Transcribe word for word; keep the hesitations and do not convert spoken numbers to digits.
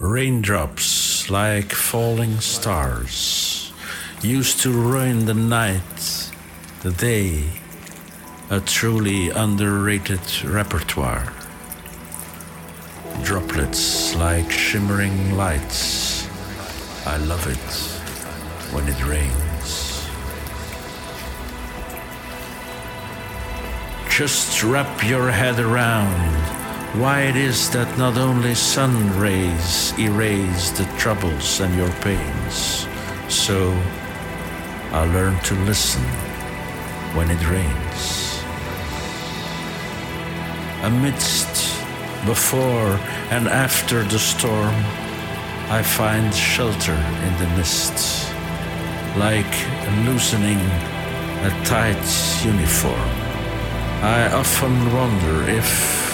Raindrops like falling stars used to ruin the night, the day, a truly underrated repertoire. Droplets like shimmering lights, I love it when it rains. Just wrap your head around why it is that not only sun rays erase the troubles and your pains, so I learn to listen when it rains. Amidst, before and after the storm, I find shelter in the mist, like loosening a tight uniform. I often wonder if